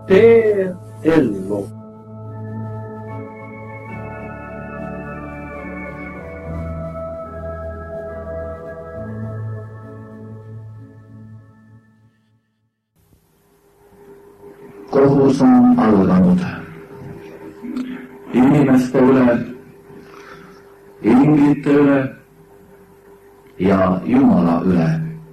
tee ellu. Kohus on alganud inimeste üle, inglite üle ja Jumala üle.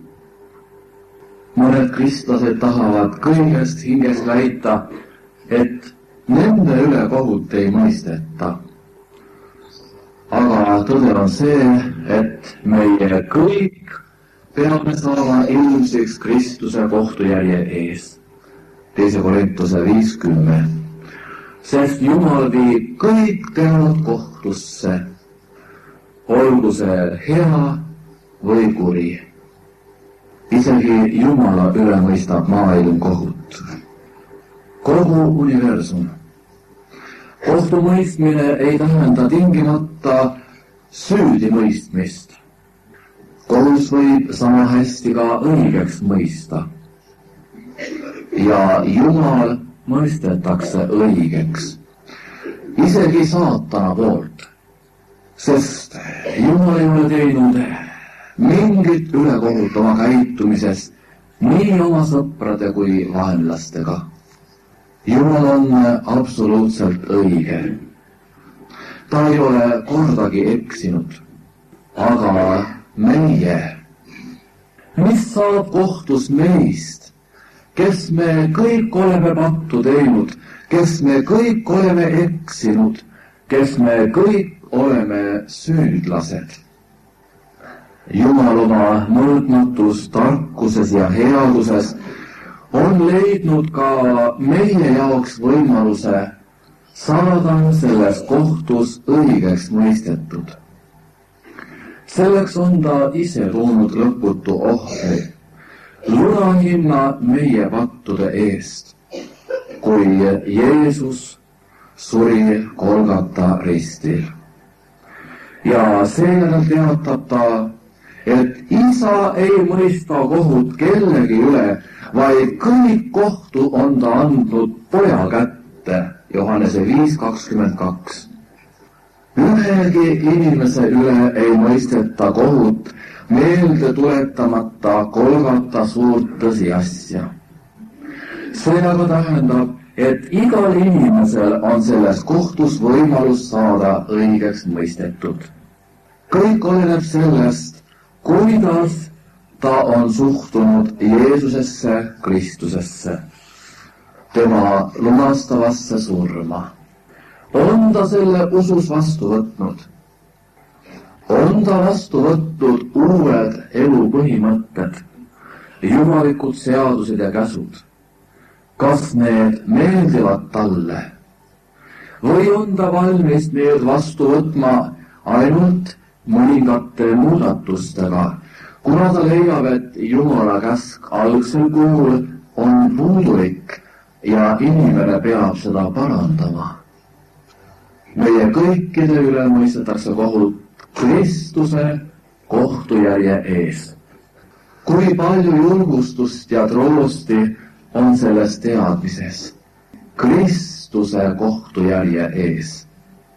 Mõned kristlased tahavad kõigest hingest väita, et nende üle kohut ei mõisteta. Aga tõde on see, et meie kõik peame saama ilmsiks Kristuse kohtujärje ees. 2. Korintuse 5:10. Sest Jumal viib kõik teod kohtusse, olgu see hea või kuri. Isegi Jumala üle mõistab maailm kohut. Kogu universum. Kohtumõistmine ei tähenda tingimata süüdimõistmist. Kohus võib sama hästi ka õigeks mõista. Ja Jumal mõistetakse õigeks, isegi saatana poolt, sest Jumal ei ole teinud mingit ülekohut oma käitumises nii oma sõprade kui vaenlastega. Jumal on absoluutselt õige. Ta ei ole kordagi eksinud, aga meie, mis saab kohtus meist, kes me kõik oleme pattu teinud, kes me kõik oleme eksinud, kes me kõik oleme süüdlased. Jumal oma mõõtmatus tarkuses ja headuses on leidnud ka meie jaoks võimaluse saada selles kohtus õigeks mõistetud. Selleks on ta ise toonud lõputu ohvri, lunahinna meie pattude eest, kui Jeesus suri Golgata ristil. Ja seejärel teatab ta, et isa ei mõista kohut kellegi üle, vaid kõik kohtu on ta andnud poja kätte, Johannese 5:22. Ühegi inimese üle ei mõisteta kohut, meelde tuletamata Golgata suurt tõsiasja. See aga tähendab, et igal inimesel on selles kohtus võimalus saada õigeks mõistetud. Kõik oleneb sellest, kuidas ta on suhtunud Jeesusesse, Kristusesse, tema lunastavasse surma. On ta selle usus vastu võtnud? On ta vastu võtnud uued elu põhimõtted, jumalikud seadused ja käsud? Kas need meeldivad talle? Või on ta valmis need vastu võtma ainult mõningate muudatustega, kuna ta leiab, et Jumala käsk algsel kujul on puudulik ja inimene peab seda parandama? Meie kõikide üle mõistetakse kohut Kristuse kohtujärje ees. Kui palju julgustust ja troosti on selles teadmises? Kristuse kohtujärje ees.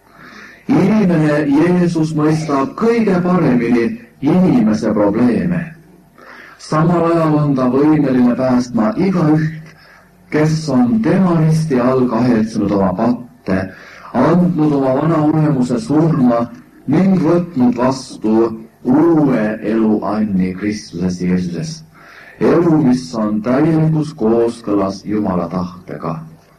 Inimene Jeesus mõistab kõige paremini inimese probleeme. Samal ajal on ta võimeline päästma igaüht, kes on tema risti all kahetsenud oma patte, andnud oma vana olemuse surma ning võtnud vastu uue elu anni Kristuses Jeesuses. Elu, mis on täielikus kooskõlas Jumala tahtega.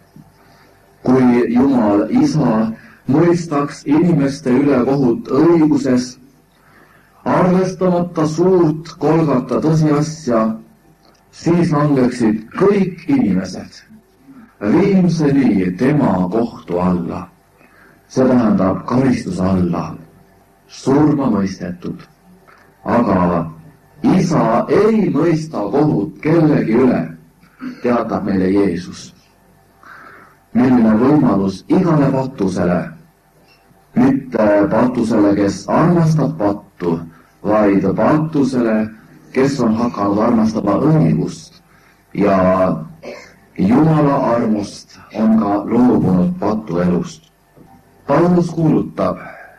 Kui Jumal isa mõistaks inimeste üle kohut õiguses, arvestamata suurt Golgata tõsiasja, siis langeksid kõik inimesed viimseni tema kohtu alla. See tähendab karistuse alla, surma mõistetud. Aga isa ei mõista kohut kellegi üle, teatab meile Jeesus. Milline võimalus igale patusele, mitte patusele, kes armastab pattu, vaid patusele, kes on hakanud armastama õigust ja Jumala armust on ka loobunud patuelust. Paulus kuulutab,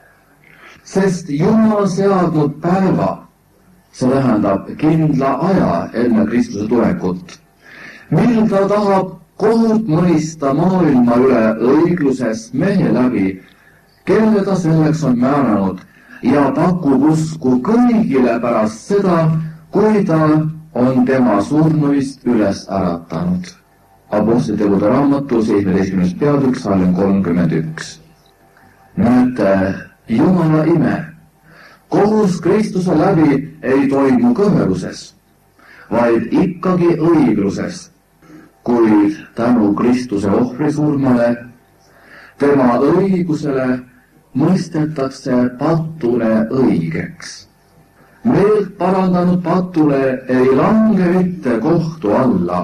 sest Jumal seadnud päeva, see tähendab kindla aja enne Kristuse tulekut, mil ta tahab kohut mõista maailma üle õigluses mehe läbi, kelle ta selleks on määranud ja pakub usku kõigile pärast seda, kui ta on tema surnuist üles äratanud. Apostlitegude raamatu 17. peatükk, salm 31. Näete, Jumala ime. Kohus Kristuse läbi ei toimu kõveluses, vaid ikkagi õigluses, kuid tänu Kristuse ohvrisurmale, tema õigusele mõistetakse patule õigeks. Meelt parandanud patule ei lange mitte kohtu alla,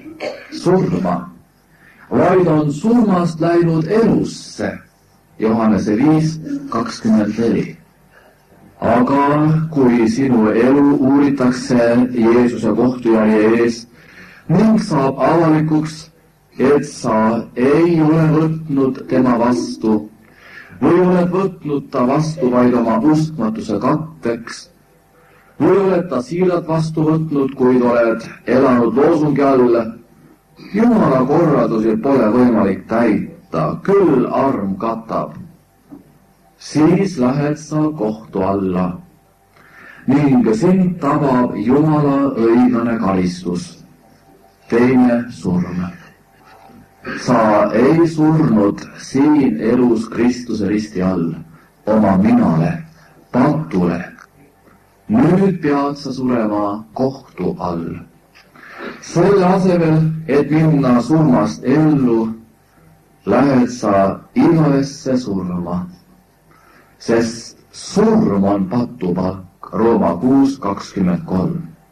surma, vaid on surmast läinud elusse. Johannese 5:24. Aga kui sinu elu uuritakse Jeesuse kohtujärje ees ning saab avalikuks, et sa ei ole võtnud tema vastu või oled võtnud ta vastu vaid oma uskmatuse katteks või oled ta siiralt vastu võtnud, kuid oled elanud loosungi all, Jumala korraldusi pole võimalik täita, küll arm katab. Siis lähed sa kohtu alla ning sind tabab Jumala õiglane karistus, teine surm. Sa ei surnud siin elus Kristuse risti all oma minale, patule. Nüüd pead sa surema kohtu all. Selle asemel, et minna surmast ellu, lähed sa igavesse surma, sest surm on patupalk, Rooma 6:23.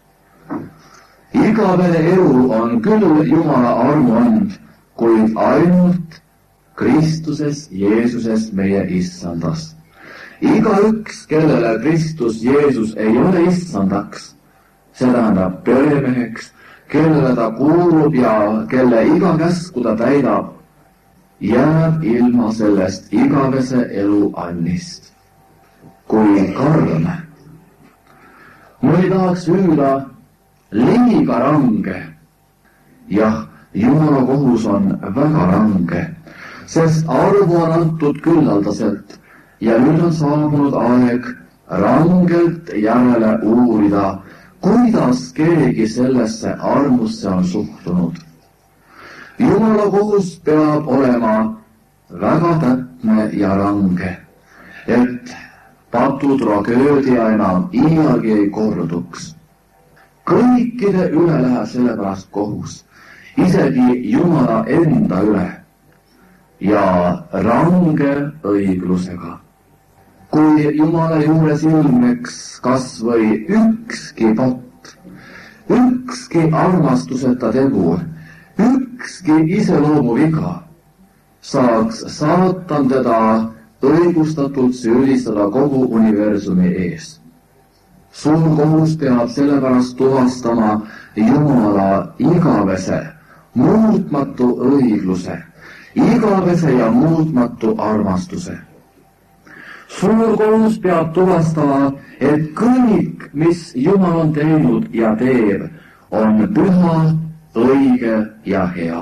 Igavene elu on küll Jumala armuand, kuid ainult Kristuses Jeesuses meie issandast. Igaüks, kellele Kristus Jeesus ei ole issandaks, see tähendab peremeheks, kellele ta kuulub ja kelle iga käsku ta täidab, jääb ilma sellest igavese elu annist. Kui karm, ma ei tahaks öelda liiga range. Jah, Jumala kohus on väga range, sest arvu on antud küllaldaselt ja nüüd on saabunud aeg rangelt järele uurida, kuidas keegi sellesse armusse on suhtunud. Jumala kohus peab olema väga täpne ja range, et patutragöödia enam iialgi ei korduks. Kõikide üle läheb sellepärast kohus, isegi Jumala enda üle ja range õiglusega. Kui Jumala juures ilmneks kas või ükski patt, ükski armastuseta tegu, ükski iseloomu viga, saaks saatan teda õigustatult süüdistada kogu universumi ees. Suur kohus peab sellepärast tuvastama Jumala igavese, muutmatu õigluse, igavese ja muutmatu armastuse. Suur kohus peab tuvastama, et kõik, mis Jumal on teinud ja teeb, on püha, õige ja hea.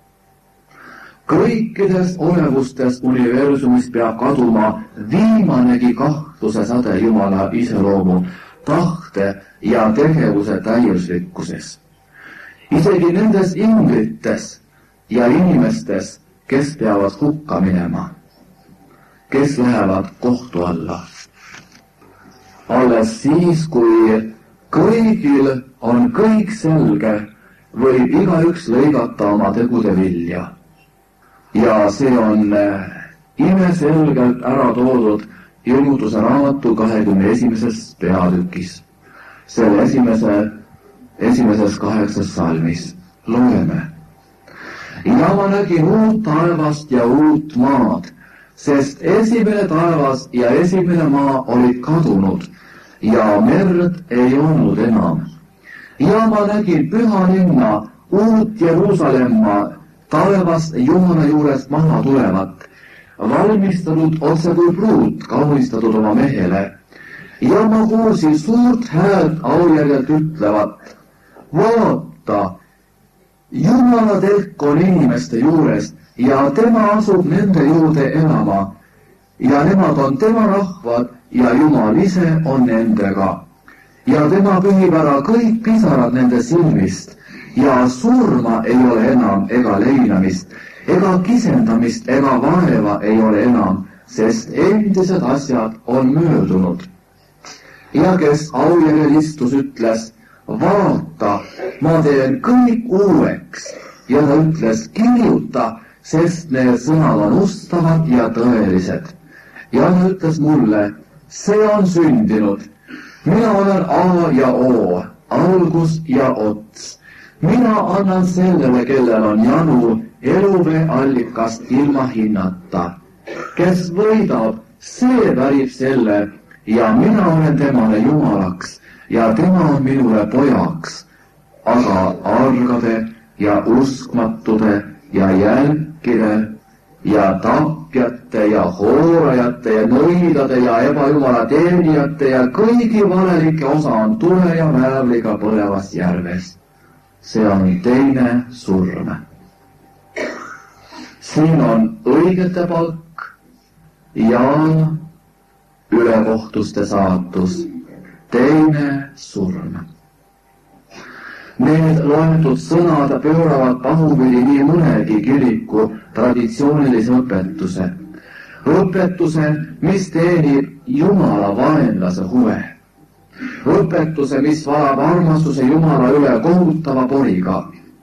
Kõikides olevustes universumis peab kaduma viimanegi kahtluse säde Jumala iseloomu, tahte ja tegevuse täiuslikkuses. Isegi nendes inglites ja inimestes, kes peavad hukka minema, kes lähevad kohtu alla. Alles siis, kui kõigil on kõik selge, võib igaüks lõigata oma tegude vilja. Ja see on imeselgelt ära toodud Ilmutuse raamatu 21. peatükis. Selle esimeses 8. salmis loeme. Ja ma nägin uut taevast ja uut maad, sest esimene taevas ja esimene maa olid kadunud ja merd ei olnud enam. Ja ma nägin püha linna, uut Jeruusalemma taevast Jumala juurest maha tulevat, valmistatud otse kui pruut kaunistatud oma mehele. Ja ma kuulsin suurt häält aujärjelt ütlevat, vaata, Jumala telk on inimeste juurest ja tema asub nende juurde elama ja nemad on tema rahvad ja Jumal ise on nendega. Ja tema pühib ära kõik pisarad nende silmist ja surma ei ole enam ega leinamist ega kisendamist ega vaeva ei ole enam, sest endised asjad on möödunud. Ja kes aujärjel istus, ütles, vaata, ma teen kõik uueks. Ja ta ütles, kirjuta, sest need sõnad on ustavad ja tõelised. Ja ta ütles mulle, see on sündinud. Mina olen A ja O, algus ja ots. Mina annan sellele, kellel on janu, eluvee allikast ilma hinnata. Kes võidab, see pärib selle ja mina olen temale Jumalaks ja tema on minule pojaks. Aga argade ja uskmatude ja jälkide ja tapjate ja hoorajate ja nõidade ja ebajumala teenijate ja kõigi valelike osa on tule ja väävliga põlevas järves. See on teine surm. Siin on õigete palk ja ülekohtuste saatus, teine surm. Need loetud sõnad pööravad pahupidi nii mõnegi kiriku traditsioonilise õpetuse. Õpetuse, mis teenib Jumala vaenlase huve. Õpetuse, mis valab armastuse Jumala üle kohutava poriga.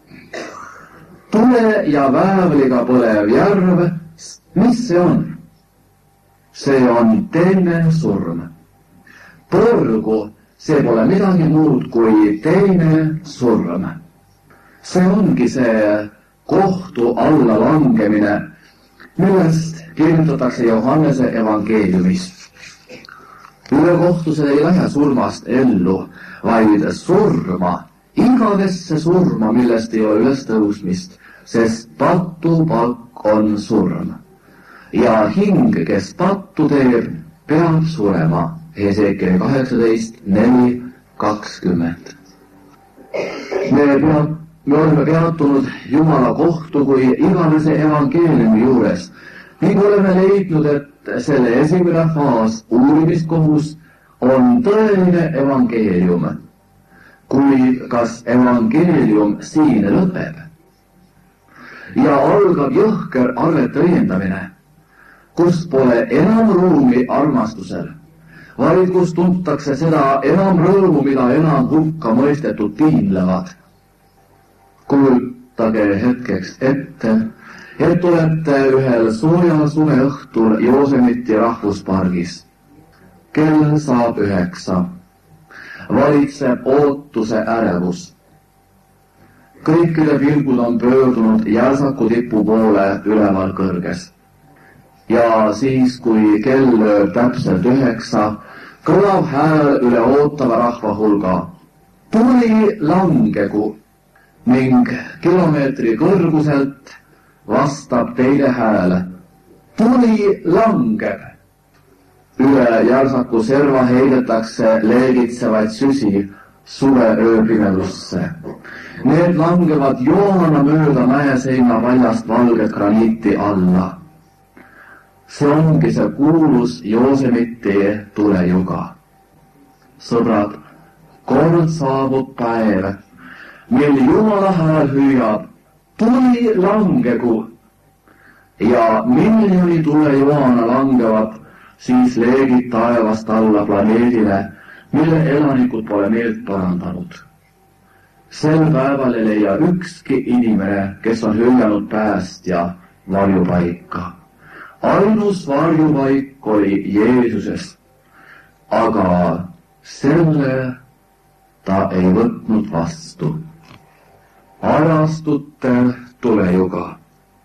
Tule ja väävliga põlev järv, mis see on? See on teine surm. Põrgu, see pole midagi muud kui teine surm. See ongi see kohtu alla langemine, millest kirjutatakse Johannese evangeeliumis. Ülekohtused ei lähe surmast ellu, vaid surma, igavesse surma, millest ei ole üles tõusmist, sest pattu palk on surm. Ja hing, kes pattu teeb, peab surema. Hesekiel 18, 4, 20. Me oleme peatunud Jumala kohtu kui igavese evangeeliumi juures ning oleme leidnud, et selle esimene faas, uurimiskohus, on tõeline evangeelium. Kuid kas evangeelium siin lõpeb? Ja algab jõhker arvete õiendamine, kus pole enam ruumi armastusel, vaid kus tuntakse seda enam rõõmu, mida enam hukka mõistetud piinlevad. Kujutage hetkeks ette, et olete ühel soojal suveõhtul Joosemiti rahvuspargis. Kell saab 9. Valitseb ootuse ärevus. Kõikide pilgud on pöördunud Järsaku tipu poole üleval kõrges. Ja siis, kui kell lööb täpselt 9, kõlab hääl üle ootava rahva hulga. Tuli langegu ning kilomeetri kõrguselt vastab teine hääl. Tuli langeb. Üle Järsaku serva heidetakse leegitsevaid süsi suve ööpimedusse. Need langevad joona mööda mäeseina paljast valget graniiti alla. See ongi see kuulus Joosemiti tulejuga. Sõbrad, kord saabub päev, mil Jumala hääl hüüab, tuli langegu ja miljoni tulejoana langevad siis leegid taevast alla planeedile, mille elanikud pole meelt parandanud. Sel päeval ei leia ükski inimene, kes on hüljanud päästja varjupaika. Ainus varjupaik oli Jeesuses, aga selle ta ei võtnud vastu. Ajastute tulejuga.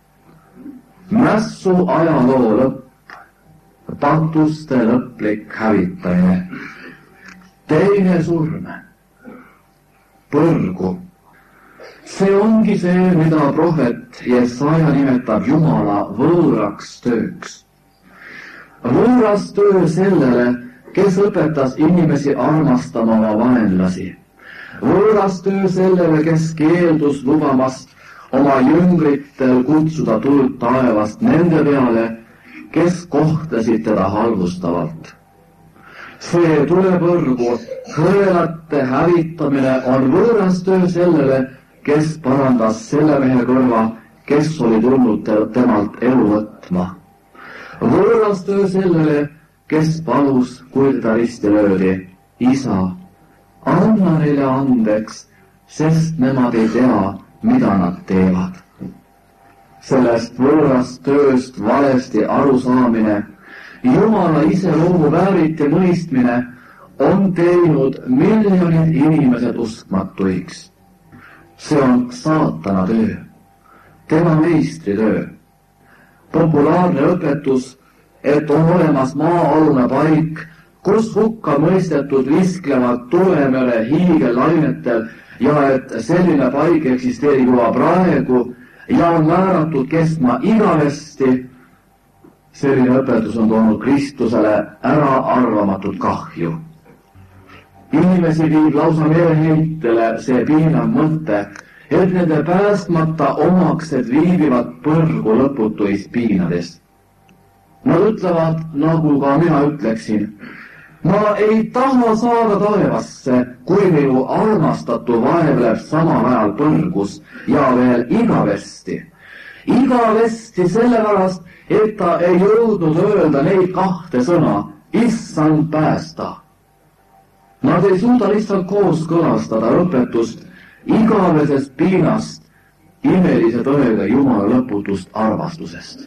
Mässu ajaloo lõpp, patuste lõplik hävitamine. Teine surm, põrgu. see ongi see, mida prohvet Jesaja nimetab Jumala võõraks tööks. Võõras töö sellele, kes õpetas inimesi armastama oma vaenlasi. Võõras töö sellele, kes keeldus lubamast oma jüngritel kutsuda tuld taevast nende peale, kes kohtlesid teda halvustavalt. See tulepõrgu hõelate hävitamine on võõras töö sellele, kes parandas selle mehe kõrva, kes oli tulnud temalt elu võtma. Võõras töö sellele, kes palus, kui teda risti löödi, isa, anna neile andeks, sest nemad ei tea, mida nad teevad. Sellest võõrast tööst valesti arusaamine, Jumala iseloomu vääriti mõistmine on teinud miljonid inimesed uskmatuiks. See on saatana töö, tema meistritöö. Populaarne õpetus, et on olemas maa-alune paik, kus hukka mõistetud visklevad tulemere hiigellainetel ja et selline paik eksisteerib juba praegu ja on määratud kestma igavesti. Selline õpetus on toonud Kristusele äraarvamatut kahju. Inimesi viib lausa meeleheitele see piinav mõte, et nende päästmata omaksed viibivad põrgu lõputuis piinades. Nad ütlevad, nagu ka mina ütleksin, ma ei taha saada taevasse, kui minu armastatu vaevleb samal ajal põrgus ja veel igavesti. Igavesti sellepärast, et ta ei jõudnud öelda neid kahte sõna, issand päästa. Nad ei suuda lihtsalt kooskõlastada õpetust igavesest piinast imelise tõega Jumala lõputust armastusest.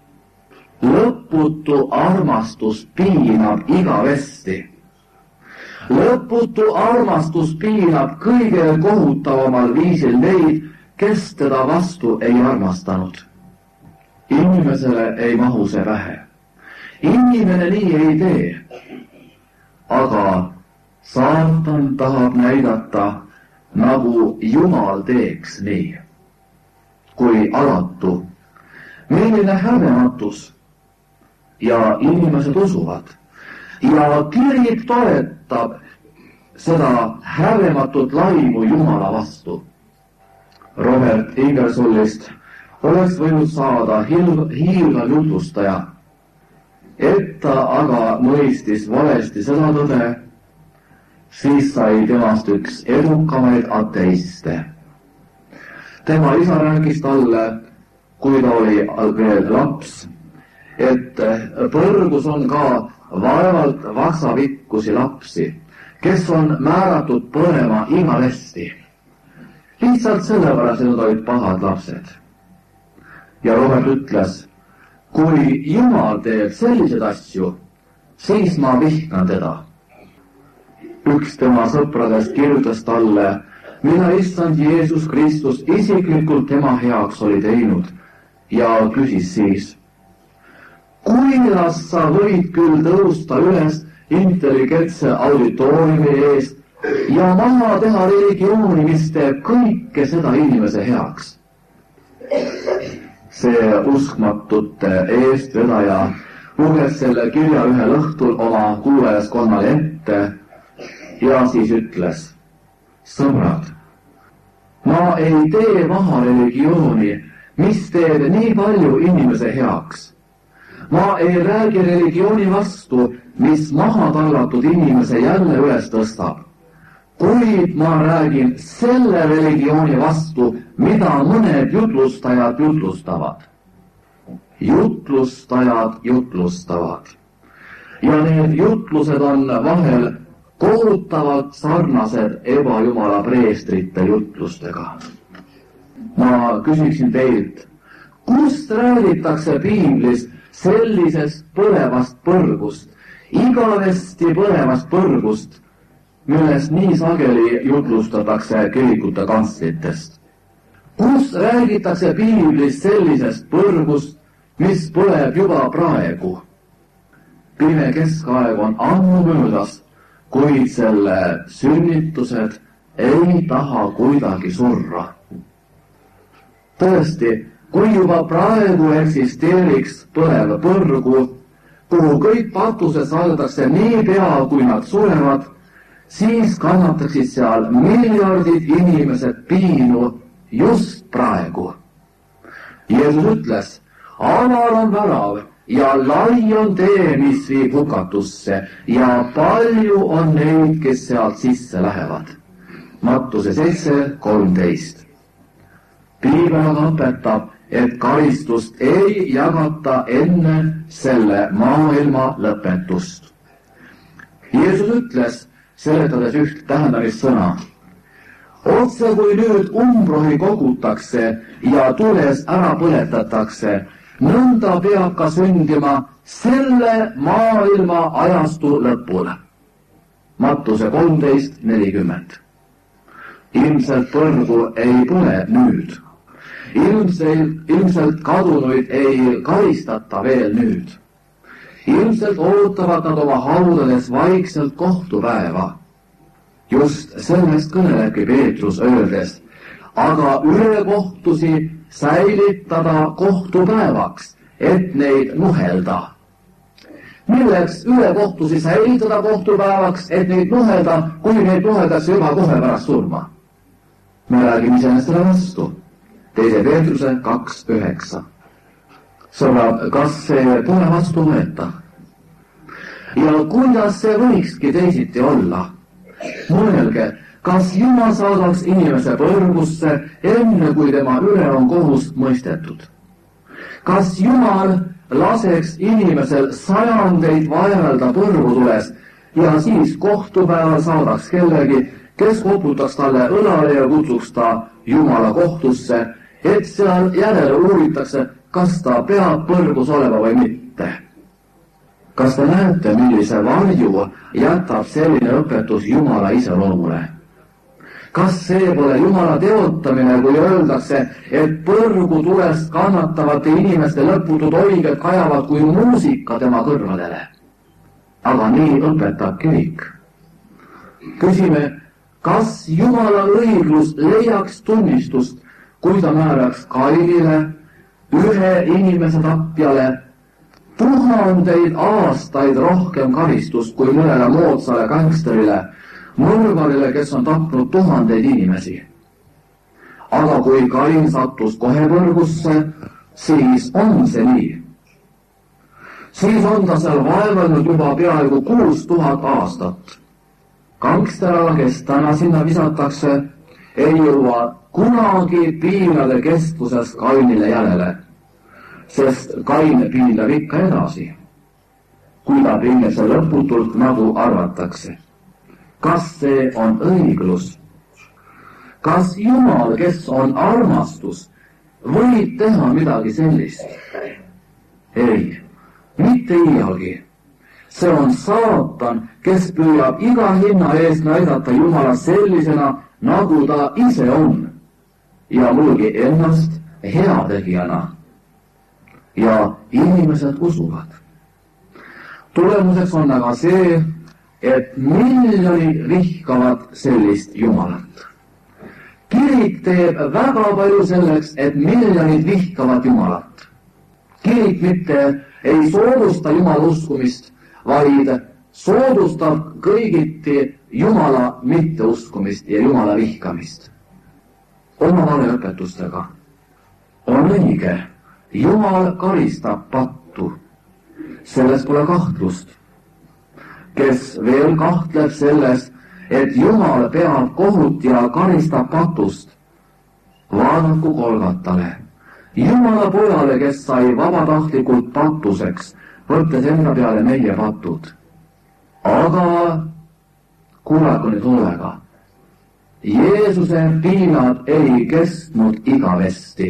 Lõputu armastus piinab igavesti. Lõputu armastus piinab kõige kohutavamal viisil neid, kes teda vastu ei armastanud. Inimesele ei mahu see pähe. Inimene nii ei tee. Aga saatan tahab näidata, nagu Jumal teeks nii. Kui alatu, milline häbematus. Ja inimesed usuvad. Ja kirik toetab seda häbematut laimu Jumala vastu. Robert Ingersollist oleks võinud saada hiilgav jutlustaja, et ta aga mõistis valesti seda tõde, siis sai temast üks edukamaid ateiste. Tema isa rääkis talle, kui ta oli veel laps, et põrgus on ka vaevalt vaksapikkusi lapsi, kes on määratud põlema igavesti. Lihtsalt sellepärast, et nad olid pahad lapsed. Ja Robert ütles, kui Jumal teeb sellised asju, siis ma vihkan teda. Üks tema sõpradest kirjutas talle, mida issand Jeesus Kristus isiklikult tema heaks oli teinud ja küsis siis, kuidas sa võid küll tõusta üles intelligentse auditooriumi eest ja maha teha religiooni, mis teeb kõike seda inimese heaks. See uskmatute eestvedaja luges selle kirja ühel õhtul oma kuulajaskonnale ette ja siis ütles, sõbrad, ma ei tee maha religiooni, mis teeb nii palju inimese heaks. Ma ei räägi religiooni vastu, mis maha tallatud inimese jälle üles tõstab. Kuid ma räägin selle religiooni vastu, mida mõned jutlustajad jutlustavad. Jutlustajad jutlustavad. Ja need jutlused on vahel kohutavalt sarnased ebajumala preestrite jutlustega. Ma küsiksin teilt, kust räägitakse piiblis sellisest põlevast põrgust, igavesti põlevast põrgust, millest nii sageli jutlustatakse kirikute kantslitest. Kus räägitakse piiblis sellisest põrgust, mis põleb juba praegu? Pime keskaeg on ammu möödas, kuid selle sünnitused ei taha kuidagi surra. Tõesti, kui juba praegu eksisteeriks põlev põrgu, kuhu kõik patused saadetakse niipea, kui nad surevad, siis kannataksid seal miljardid inimesed piinu just praegu. Jeesus ütles, avar on värav ja lai on tee, mis viib hukatusse ja palju on neid, kes sealt sisse lähevad. Mattuse 7:13. Piibel aga õpetab, et karistust ei jagata enne selle maailma lõpetust. Jeesus ütles, seletades üht tähendamissõna, otse kui nüüd umbrohi kogutakse ja tules ära põletatakse, nõnda peab ka sündima selle maailma ajastu lõpul. Mattuse 13:40. Ilmselt põrgu ei põle nüüd. Ilmselt kadunuid ei karistata veel nüüd. Ilmselt ootavad nad oma haudades vaikselt kohtupäeva. Just sellest kõnelebki Peetrus öeldes, aga ülekohtusi säilitada kohtupäevaks, et neid nuhelda. Milleks ülekohtusi säilitada kohtupäevaks, et neid nuhelda, kui neid nuheldakse juba kohe pärast surma? Me räägime iseenesele vastu. 2. Peetruse 2:9. Sõbrad, kas see pole vastu võeta? Ja kuidas see võikski teisiti olla? Mõelge, kas Jumal saadaks inimese põrgusse enne, kui tema üle on kohus mõistetud? Kas Jumal laseks inimesel sajandeid vaevelda põrgutules ja siis kohtupäeval saadaks kellegi, kes koputaks talle õlale ja kutsuks ta Jumala kohtusse, et seal järele uuritakse, kas ta peab põrgus olema või mitte? Kas te näete, millise varju jätab selline õpetus Jumala iseloomule? Kas see pole Jumala teotamine, kui öeldakse, et põrgu tulest kannatavate inimeste lõputud oiged kajavad kui muusika tema kõrvadele? Aga nii õpetab kirik. Küsime, kas Jumala õiglus leiaks tunnistust, kui ta määraks Kainile, ühe inimese tapjale, 1000 aastaid rohkem karistust kui mõnele moodsale gangsterile, mõrvarile, kes on tapnud 1000 inimesi. Aga kui Kain sattus kohe põrgusse, siis on see nii. Siis on ta seal vaevelnud juba peaaegu 6000 aastat. Gangster, kes täna sinna visatakse, ei jõua kunagi piinade kestvuses Kainile järele, sest Kain piinleb ikka edasi, kui ta piinleb see lõputult, nagu arvatakse. Kas see on õiglus? Kas Jumal, kes on armastus, võib teha midagi sellist? Ei, mitte iialgi. See on saatan, kes püüab iga hinna eest näidata Jumala sellisena, nagu ta ise on, ja muidugi ennast heategijana. Ja inimesed usuvad. Tulemuseks on aga see, et miljonid vihkavad sellist Jumalat. Kirik teeb väga palju selleks, et miljonid vihkavad Jumalat. Kirik mitte ei soodusta Jumala uskumist, vaid soodustab kõigiti Jumala mitteuskumist ja Jumala vihkamist. Oma valeõpetustega. On õige, Jumal karistab pattu. Selles pole kahtlust. Kes veel kahtleb selles, et Jumal peab kohut ja karistab patust, vaadaku Golgatale. Jumala pojale, kes sai vabatahtlikult patuseks, võttes enda peale meie patud. Aga kuulake nüüd hoolega. Jeesuse piinad ei kestnud igavesti.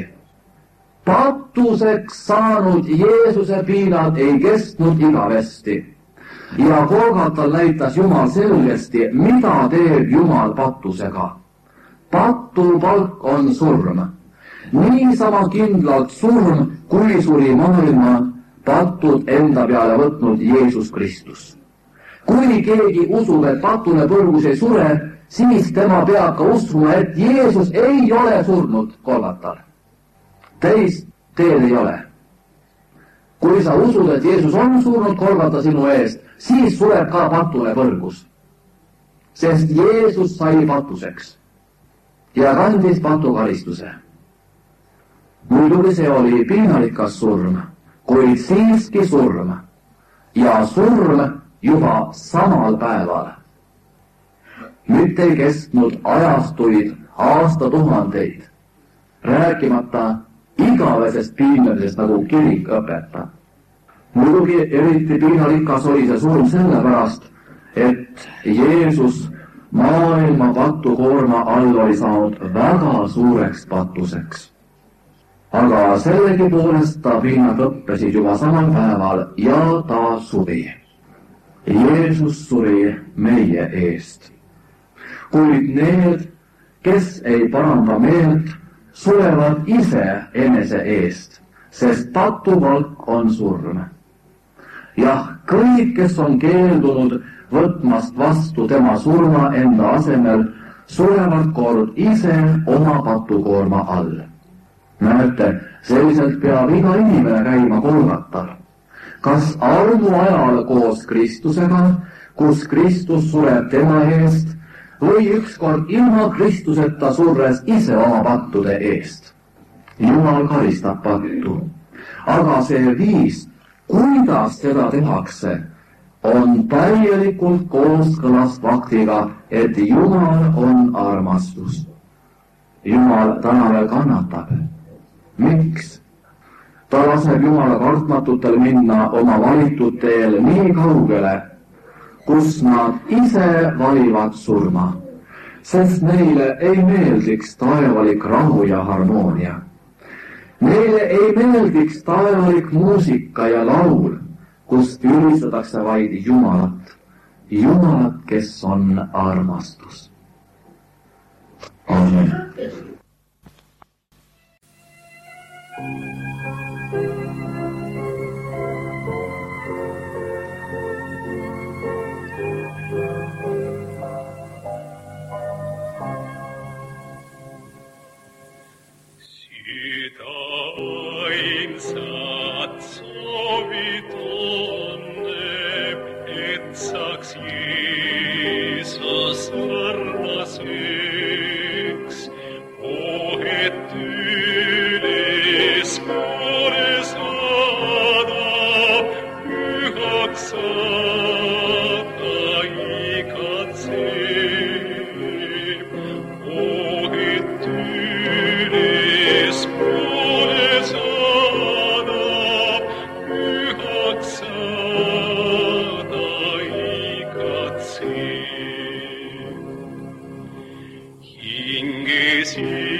Patuseks saanud Jeesuse piinad ei kestnud igavesti. Ja Golgatal näitas Jumal selgesti, mida teeb Jumal patusega. Patu palk on surm. Niisama kindlalt surm, kui suri maailma patud enda peale võtnud Jeesus Kristus. Kui keegi usub, et patune põrgus ei sure, siis tema peab ka uskuma, et Jeesus ei ole surnud Golgatal. Teist teed ei ole. Kui sa usud, et Jeesus on surnud Golgata sinu eest, siis sureb ka patule põrgus. Sest Jeesus sai patuseks ja kandis patukaristuse. Muidugi see oli piinalikas surm, kuid siiski surm. Ja surm juba samal päeval. Mitte ei kestnud ajastuid aastatuhandeid, rääkimata igavesest piinamisest, nagu kirik õpetab. Muidugi eriti piinalikas oli see surm sellepärast, et Jeesus maailma patukoorma all oli saanud väga suureks patuseks. Aga sellegipoolest ta piinad lõppesid juba samal päeval ja ta suri. Jeesus suri meie eest. Kuid need, kes ei paranda meelt, surevad ise enese eest, sest patupalk on surm. Jah, kõik, kes on keeldunud võtmast vastu tema surma enda asemel, surevad kord ise oma patukoorma all. Näete, selliselt peab iga inimene käima Golgatal. Kas armu ajal koos Kristusega, kus Kristus sureb tema eest, või ükskord ilma Kristuseta surres ise oma pattude eest. Jumal karistab pattu. Aga see viis, kuidas seda tehakse, on täielikult kooskõlas faktiga, et Jumal on armastus. Jumal täna veel kannatab. Miks? Ta laseb Jumala kartmatutel minna oma valitud teel nii kaugele, kus nad ise valivad surma, sest neile ei meeldiks taevalik rahu ja harmoonia. Neile ei meeldiks taevalik muusika ja laul, kus ülistatakse vaid Jumalat, Jumalat, kes on armastus. Amen. Jesus armas üks, et üles kuule saada, pühaks saada igatseb. Et üles kuule saada, pühaks saada igatseb. Hinges